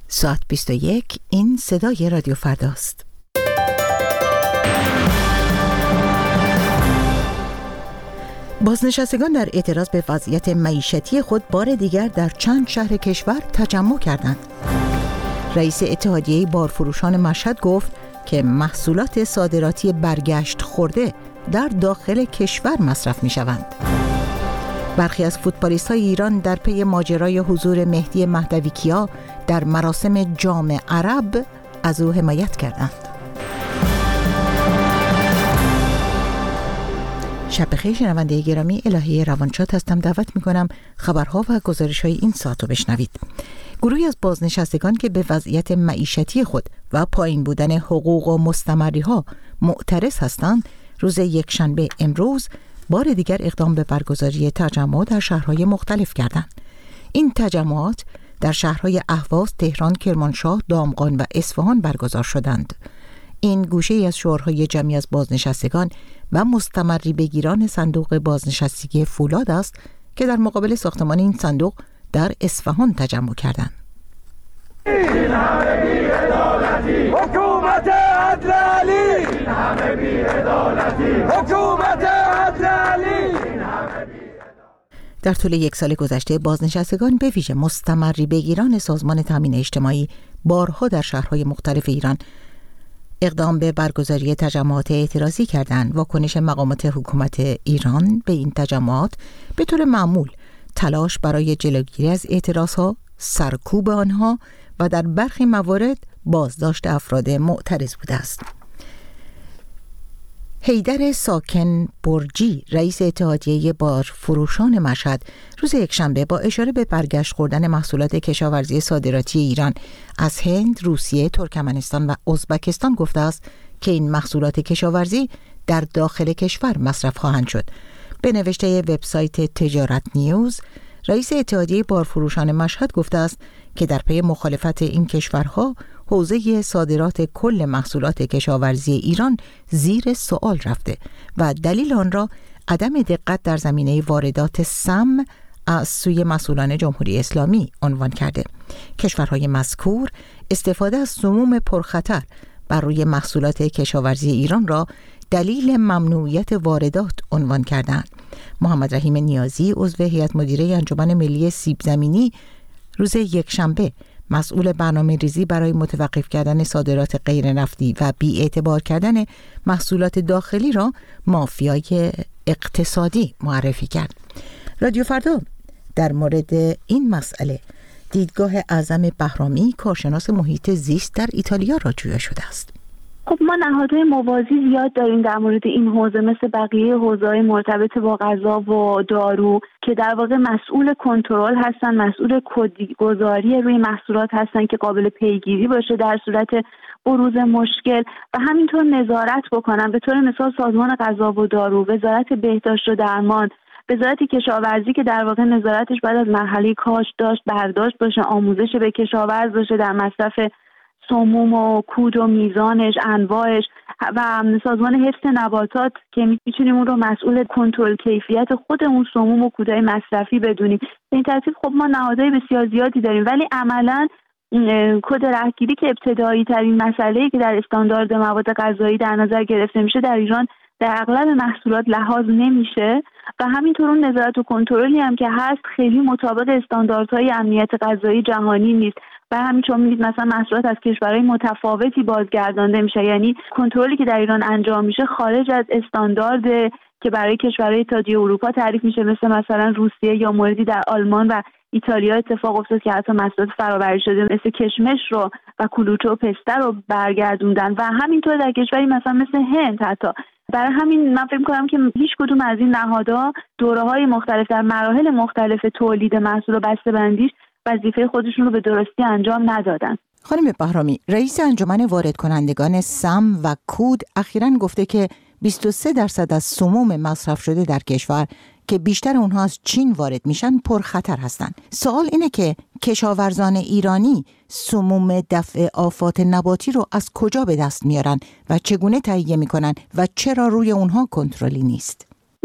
ساعت 21. این صدای رادیو فرداست. بازنشستگان در اعتراض به وضعیت معیشتی خود بار دیگر در چند شهر کشور تجمع کردند. رئیس اتحادیه بارفروشان مشهد گفت که محصولات صادراتی برگشت خورده در داخل کشور مصرف می شوند. برخی از فوتبالیست‌های ایران در پی ماجرای حضور مهدی مهدوی کیا در مراسم جام عرب از او حمایت کردند. شب بخیر شنونده گرامی، الهی روانشاد هستم. دعوت می‌کنم خبرها و گزارش‌های این ساعت رو بشنوید. گروهی از بازنشستگان که به وضعیت معیشتی خود و پایین بودن حقوق و مستمری‌ها معترض هستند، روز یکشنبه امروز بار دیگر اقدام به برگزاری تجمع در شهرهای مختلف کردند. این تجمعات در شهرهای اهواز، تهران، کرمانشاه، دامغان و اصفهان برگزار شدند. این گوشه‌ای از شعارهای جمعی از بازنشستگان و مستمری بگیران صندوق بازنشستگی فولاد است که در مقابل ساختمان این صندوق در اصفهان تجمع کردند. این همه بی‌عدالتی، حکومت عدلی، این همه بی‌عدالتی، حکومت عدلی. در طول یک سال گذشته بازنشستگان به ویژه مستمری بگیران سازمان تامین اجتماعی بارها در شهرهای مختلف ایران اقدام به برگزاری تجمعات اعتراضی کردند. واکنش مقامات حکومت ایران به این تجمعات به طور معمول تلاش برای جلوگیری از اعتراضها، سرکوب آنها و در برخی موارد بازداشت افراد معترض بوده است. حیدر ساکن برجی، رئیس اتحادیه بارفروشان مشهد، روز یکشنبه با اشاره به برگشت خوردن محصولات کشاورزی صادراتی ایران از هند، روسیه، ترکمنستان و ازبکستان گفته است که این محصولات کشاورزی در داخل کشور مصرف خواهند شد. به نوشته وبسایت تجارت نیوز، رئیس اتحادیه بارفروشان مشهد گفته است که در پی مخالفت این کشورها حوزه صادرات کل محصولات کشاورزی ایران زیر سوال رفته و دلیل آن را عدم دقت در زمینه واردات سم از سوی مسئولان جمهوری اسلامی عنوان کرده. کشورهای مذکور استفاده از سموم پرخطر بر روی محصولات کشاورزی ایران را دلیل ممنوعیت واردات عنوان کردند. محمد رحیم نیازی، عضو هیئت مدیره انجمن ملی سیب زمینی، روز یکشنبه مسئول برنامه‌ریزی برای متوقف کردن صادرات غیر نفتی و بی‌اعتبار کردن محصولات داخلی را مافیای اقتصادی معرفی کرد. رادیو فردا در مورد این مسئله دیدگاه اعظم بهرامی، کارشناس محیط زیست در ایتالیا را جویا شده است. خب ما نهادهای موازی زیاد داریم در مورد این حوزه، مثل بقیه حوزه‌های مرتبط با غذا و دارو که در واقع مسئول کنترل هستن، مسئول کدگذاری روی محصولات هستن که قابل پیگیری باشه در صورت بروز مشکل و همینطور نظارت بکنن. به طور مثال سازمان غذا و دارو، وزارت بهداشت و درمان، وزارت کشاورزی که در واقع نظارتش بعد از مرحله کاشت، داشت، برداشت باشه، آموزش به کشاورز باشه در مصرف سموم و کود و میزانش، انواعش، و سازمان حفظ نباتات که میتونیم اون رو مسئول کنترل کیفیت خود اون سموم و کودهای مصرفی بدونیم. به این ترتیب خب ما نهادهای بسیار زیادی داریم، ولی عملاً کد رهگیری که ابتدایی ترین مسئله‌ای که در استاندارد مواد غذایی در نظر گرفته میشه در ایران در اغلب محصولات لحاظ نمیشه و همینطور اون نظارت و کنترلی هم که هست خیلی مطابق استانداردهای امنیت غذایی جهانی نیست و همینطور می‌بینید مثلا محصولات از کشورهای متفاوتی بازگردانده میشه، یعنی کنترلی که در ایران انجام میشه خارج از استاندارد که برای کشورهای اتحادیه اروپا تعریف میشه، مثلا روسیه، یا موردی در آلمان و ایتالیا اتفاق افتاد که حتی محصولات فرآوری شده مثل کشمش رو و کلوچه و پسته رو برگردوندن و همینطور در کشوری مثل هند حتی. برای همین من فکر می‌کنم که هیچ کدوم از این نهادها دوره‌های مختلف در مراحل مختلف تولید محصول و بسته‌بندیش وظیفه خودشون رو به درستی انجام ندادن. خانم بهرامی، رئیس انجمن وارد کنندگان سم و کود اخیراً گفته که 23% از سموم مصرف شده در کشور که بیشتر اونها از چین وارد میشن پرخطر هستند. سوال اینه که کشاورزان ایرانی سموم دفع آفات نباتی رو از کجا به دست میارن و چگونه تهیه میکنن و چرا روی اونها کنترلی نیست؟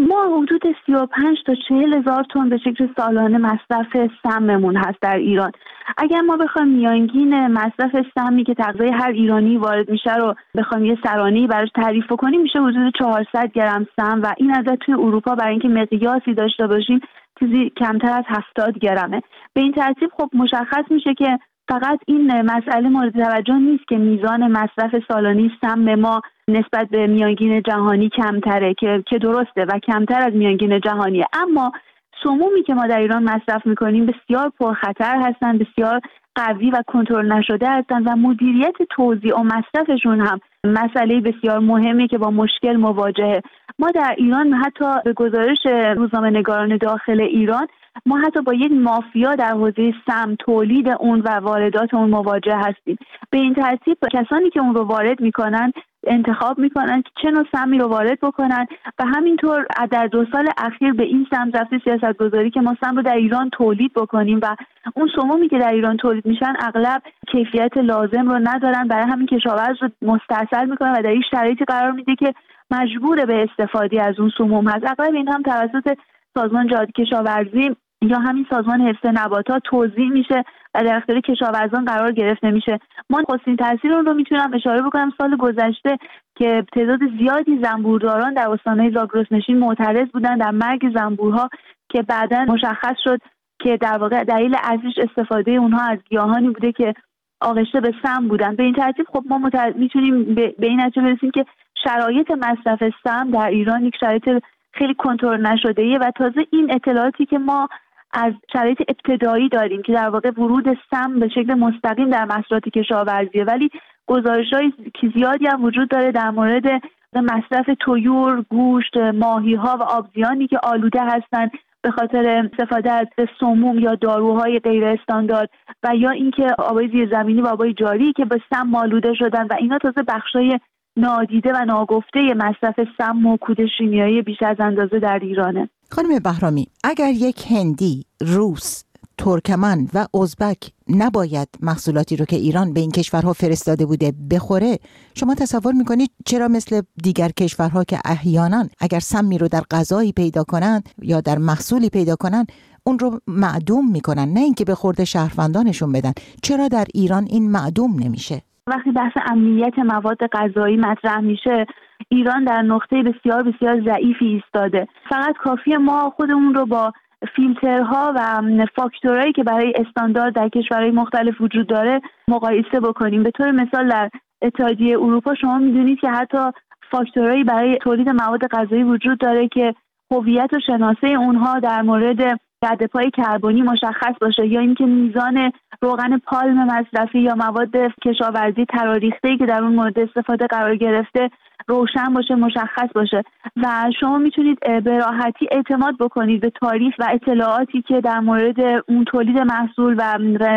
ما حدود 35 تا 40 هزار تن به شکل سالانه مصرف سممون هست در ایران. اگر ما بخوایم میانگین مصرف سمی که تغذیه هر ایرانی وارد میشه رو بخوایم یه سرانه‌ای براش تعریف کنیم، میشه حدود 400 گرم سم و این عدد توی اروپا برای اینکه مقیاسی داشته باشیم چیزی کمتر از 70 گرمه. به این ترتیب خب مشخص میشه که فقط این مسئله مورد توجه نیست که میزان مصرف سالانه سم ما نسبت به میانگین جهانی کمتره که درسته و کمتر از میانگین جهانیه، اما سمومی که ما در ایران مصرف میکنیم بسیار پرخطر هستن، بسیار قوی و کنترل نشده هستن و مدیریت توزیع و مصرفشون هم مسئله بسیار مهمی که با مشکل مواجهه. ما در ایران حتی به گزارش روزنامه‌نگاران داخل ایران ما حتی با یک مافیا در حوزه سم تولید اون و واردات اون مواجه هستیم. به این ترتیب کسانی که اون رو وارد میکنن انتخاب میکنن که چه نوع سمی رو وارد بکنن و همینطور در 2 سال اخیر به این سمت رفته سیاستگذاری که ما سم رو در ایران تولید بکنیم و اون سمومی که در ایران تولید میشن اغلب کیفیت لازم رو ندارن، برای همین کشاورز رو مستاصل میکنه و در این شرایطی قرار میده که مجبور به استفاده از اون سموم هست. اغلب این هم توسط سازمان جهاد کشاورزی یا همین سازمان حفظ نباتات توزیع میشه و در اختیار کشاورزان قرار گرفته میشه. ما نخستین تاثیر اون رو میتونم اشاره بکنم سال گذشته که تعداد زیادی زنبورداران در استانهای زاگرسنشین معترض بودن در مرگ زنبورها که بعداً مشخص شد که در واقع دلیل اصلیش استفاده اونها از گیاهانی بوده که آغشته به سم بودن. به این ترتیب خب ما میتونیم به این نتیجه برسیم که شرایط مصرف سم در ایران یک شرایط خیلی کنترل نشده‌ایه و تازه این اطلاعاتی که ما از شرایط ابتدایی داریم که در واقع ورود سم به شکل مستقیم در محصولات کشاورزیه، ولی گزارش‌های زیادی هم وجود داره در مورد مصرف طیور، گوشت، ماهی‌ها و آبزیانی که آلوده هستند به خاطر استفاده از سموم یا داروهای غیر استاندارد و یا اینکه آبای زیرزمینی و آبای جاری که به سم آلوده شدن و اینا تازه بخشای نادیده و ناگفته مصرف سم و کود شیمیایی بیش از اندازه در ایرانه. خانم بهرامی، اگر یک هندی، روس، ترکمن و ازبک نباید محصولاتی رو که ایران به این کشورها فرستاده بوده بخوره، شما تصور میکنید چرا مثل دیگر کشورها که احیانا اگر سمی رو در غذایی پیدا کنن یا در محصولی پیدا کنن اون رو معدوم میکنن، نه اینکه به خورد شهروندانشون بدن، چرا در ایران این معدوم نمیشه؟ وقتی بحث امنیت مواد غذایی مطرح میشه، ایران در نقطه بسیار بسیار ضعیفی ایستاده. فقط کافیه ما خودمون رو با فیلترها و فاکتورهایی که برای استاندارد در کشورهای مختلف وجود داره مقایسه بکنیم. به طور مثال در اتحادیه اروپا شما میدونید که حتی فاکتورهایی برای تولید مواد غذایی وجود داره که هویت و شناسه اونها در مورد ردپای کربنی مشخص باشه، یا اینکه میزان روغن پالم مصرفی یا مواد کشاورزی تراریخته‌ای که در اون مورد استفاده قرار گرفته روشن باشه، مشخص باشه و شما میتونید به راحتی اعتماد بکنید به تاریخ و اطلاعاتی که در مورد اون تولید محصول و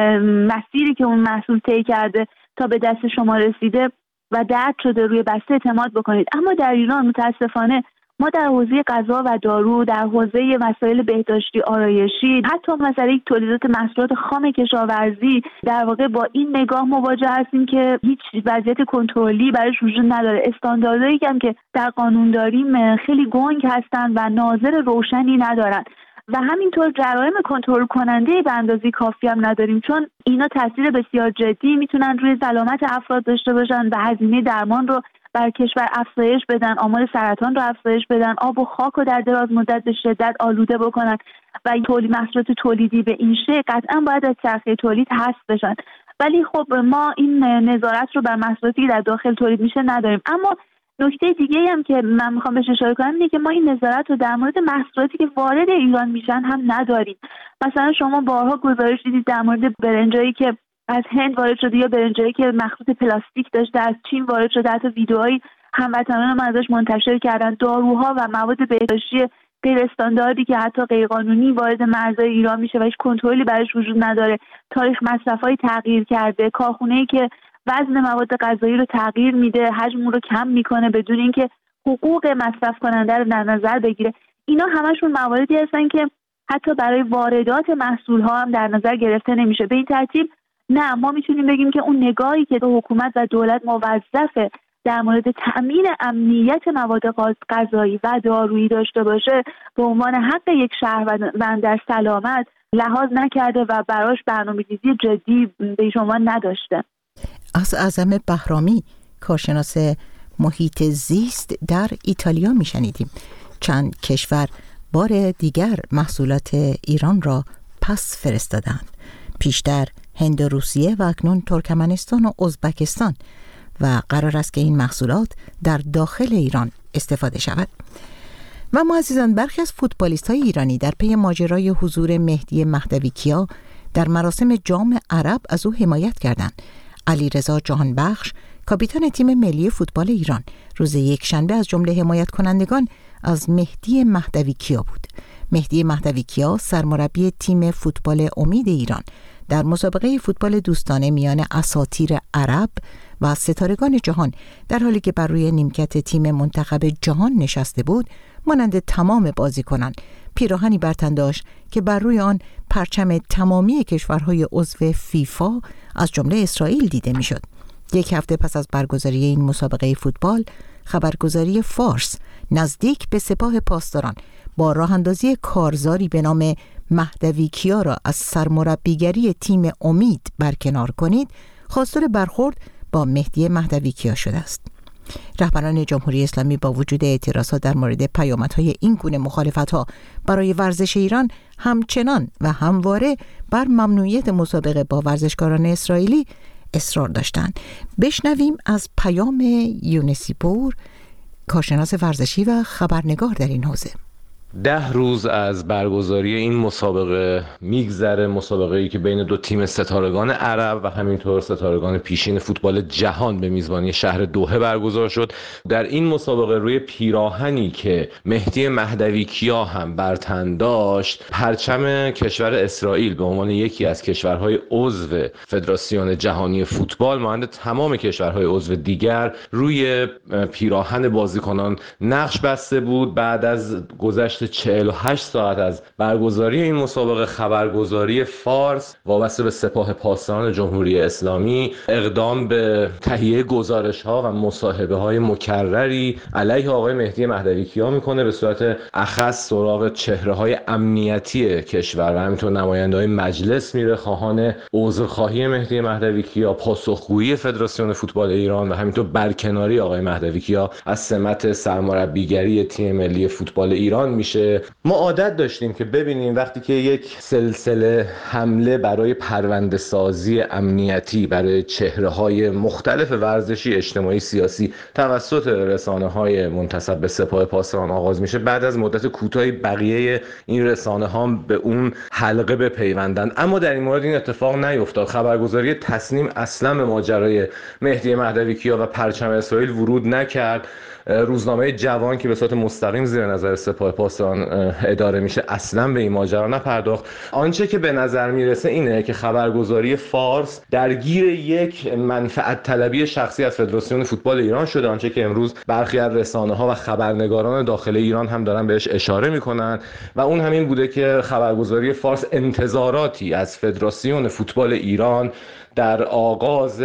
مسیری که اون محصول طی کرده تا به دست شما رسیده و درد شده روی بسته اعتماد بکنید. اما در ایران متاسفانه ما در حوزه غذا و دارو، در حوزه مسائل بهداشتی آرایشی، حتی مسئله تولیدات محصولات خام کشاورزی در واقع با این نگاه مواجه هستیم که هیچ وضعیت کنترلی برایش وجود نداره. استانداردهایی که در قانون داریم خیلی گنگ هستن و ناظر روشنی ندارن و همینطور جرایم کنترل کننده به اندازه کافی هم نداریم، چون اینا تاثیر بسیار جدی میتونن روی سلامت افراد داشته باشن و هزینه درمان رو بر کشور افزایش بدن، آمار سرطان رو افزایش بدن، آب و خاک رو در دراز مدت به شدت آلوده بکنن و این محصولات تولیدی به این شکل قطعا باید از چرخه تولید حذف بشن. ولی خب ما این نظارت رو بر محصولاتی که در داخل تولید میشه نداریم. اما نکته دیگه هم که من میخوام بهش اشاره کنم اینه که ما این نظارت رو در مورد محصولاتی که وارد ایران میشن هم نداریم. مثلا شما بارها گزارش دیدید در مورد برنجایی که از هند وارد شده یا برنجایی که مخلوط پلاستیک داشته از چین وارد شده، حتی ویدیوهایی هموطنان ما ازش منتشر کردن، داروها و مواد بهداشتی غیر استانداردی که حتی غیر قانونی وارد مرزهای ایران میشه و هیچ کنترلی برش وجود نداره، تاریخ مصرف‌های تغییر کرده، کارخونه‌ای که وزن مواد غذایی رو تغییر میده، حجم رو کم میکنه بدون اینکه حقوق مصرف کننده رو در نظر بگیره. اینا همشون مواردی هستن که حتی برای واردات محصول‌ها هم در نظر گرفته نمیشه. به این ترتیب نه، ما میتونیم بگیم که اون نگاهی که حکومت و دولت موظفه در مورد تأمین امنیت مواد غذایی و دارویی داشته باشه به عنوان حق یک شهروند در سلامت لحاظ نکرده و براش برنامه‌ریزی جدی به عنوان نداشته. از اعظم بهرامی، کارشناس محیط زیست در ایتالیا میشنیدیم. چند کشور بار دیگر محصولات ایران را پس فرستادند. پیشتر هند و روسیه و اکنون ترکمنستان و ازبکستان، و قرار است که این محصولات در داخل ایران استفاده شود. و ما عزیزان، برخی از فوتبالیست‌های ایرانی در پی ماجرای حضور مهدی مهدوی کیا در مراسم جام عرب از او حمایت کردند. علیرضا جهانبخش، کاپیتان تیم ملی فوتبال ایران، روز یکشنبه از جمله حمایت کنندگان از مهدی مهدوی کیا بود. مهدی مهدوی کیا سرمربی تیم فوتبال امید ایران در مسابقه فوتبال دوستانه میان اساطیر عرب و ستارگان جهان در حالی که بر روی نیمکت تیم منتخب جهان نشسته بود، مانند تمام بازیکنان پیراهنی بر تن داشت که بر روی آن پرچم تمامی کشورهای عضو فیفا از جمله اسرائیل دیده میشد. یک هفته پس از برگزاری این مسابقه فوتبال، خبرگزاری فارس نزدیک به سپاه پاسداران با راه اندازی کارزاری به نام مهدوی کیا را از سرمربیگری تیم امید برکنار کنید، خواستار برخورد با مهدی مهدوی کیا شده است. رهبران جمهوری اسلامی با وجود اعتراضات در مورد پیامدهای این گونه مخالفت‌ها برای ورزش ایران همچنان و همواره بر ممنوعیت مسابقه با ورزشکاران اسرائیلی اصرار داشتند. بشنویم از پیام یونسی پور، کارشناس ورزشی و خبرنگار در این حوزه. 10 روز از برگزاری این مسابقه میگذره، مسابقه‌ای که بین دو تیم ستارگان عرب و همینطور ستارگان پیشین فوتبال جهان به میزبانی شهر دوحه برگزار شد. در این مسابقه روی پیراهنی که مهدی مهدوی کیا هم بر تن داشت، پرچم کشور اسرائیل به عنوان یکی از کشورهای عضو فدراسیون جهانی فوتبال مانند تمام کشورهای عضو دیگر روی پیراهن بازیکنان نقش بسته بود. بعد از گذشت 48 ساعت از برگزاری این مسابقه، خبرگزاری فارس وابسته به سپاه پاسداران جمهوری اسلامی اقدام به تهیه گزارش‌ها و مصاحبه‌های مکرری علیه آقای مهدی مهدوی کیا میکنه. به صورت اخص سراغ چهره‌های امنیتی کشور و همینطور نماینده‌های مجلس میره، خواهان عذرخواهی مهدی مهدوی کیا، پاسخگویی فدراسیون فوتبال ایران و همینطور برکناری آقای مهدوی کیا از سمت سرمربیگری تیم ملی فوتبال ایران میشه. ما عادت داشتیم که ببینیم وقتی که یک سلسله حمله برای پرونده سازی امنیتی برای چهره‌های مختلف ورزشی، اجتماعی، سیاسی توسط رسانه‌های منتسب به سپاه پاسداران آغاز میشه، بعد از مدت کوتاهی بقیه این رسانه‌ها به اون حلقه بپیوندن. اما در این مورد این اتفاق نیفتاد. خبرگزاری تصنیم اصلا به ماجرای مهدی مهدوی کیا و پرچم اسرائیل ورود نکرد. روزنامه جوان که به صورت مستقیم زیر نظر سپاه پاسداران اداره میشه اصلا به این ماجرا نپرداخت. آنچه که به نظر میرسه اینه که خبرگزاری فارس درگیر یک منفعت طلبی شخصی از فدراسیون فوتبال ایران شده، آنچه که امروز برخی از رسانه‌ها و خبرنگاران داخل ایران هم دارن بهش اشاره میکنن و اون همین بوده که خبرگزاری فارس انتظاراتی از فدراسیون فوتبال ایران در آغاز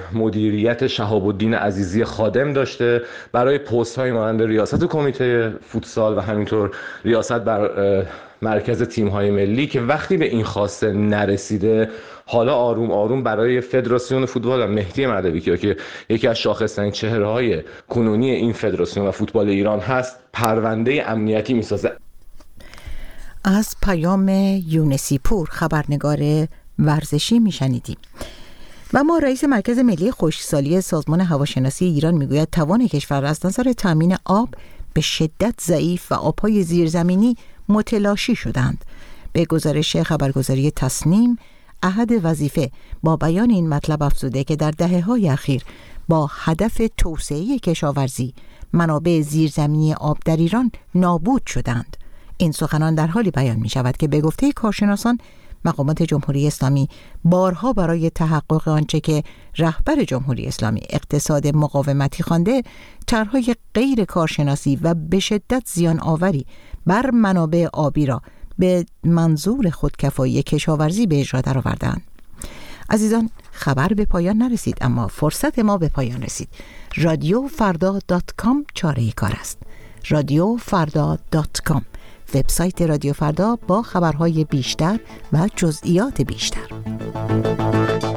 مدیریت شهاب الدین عزیزی خادم داشته برای پست های مانند ریاست کمیته فوتسال و همینطور ریاست بر مرکز تیم های ملی، که وقتی به این خواسته نرسیده حالا آروم آروم برای فدراسیون فوتبال و مهدی مهدوی کیا که یکی از شاخص‌ترین چهره‌های کنونی این فدراسیون و فوتبال ایران هست پرونده امنیتی میسازه. از پیام یونسی پور، خبرنگار ورزشی، میشنیدیم. و ما رئیس مرکز ملی خشکسالی سازمان هواشناسی ایران میگوید توان کشور از نظر تامین آب به شدت ضعیف و آبهای زیرزمینی متلاشی شدند. به گزارش خبرگزاری تصنیم، احد وظیفه با بیان این مطلب افزوده که در دهه‌های اخیر با هدف توسعه کشاورزی منابع زیرزمینی آب در ایران نابود شدند. این سخنان در حالی بیان می شود که به گفته کارشناسان مقامات جمهوری اسلامی بارها برای تحقق آنچه که رهبر جمهوری اسلامی اقتصاد مقاومتی خوانده، طرح‌های غیر کارشناسی و به شدت زیان آوری بر منابع آبی را به منظور خودکفایی کشاورزی به اجرا درآوردند. عزیزان، خبر به پایان نرسید، اما فرصت ما به پایان رسید. radiofarda.com چاره کار است. radiofarda.com، وبسایت رادیو فردا با خبرهای بیشتر و جزئیات بیشتر.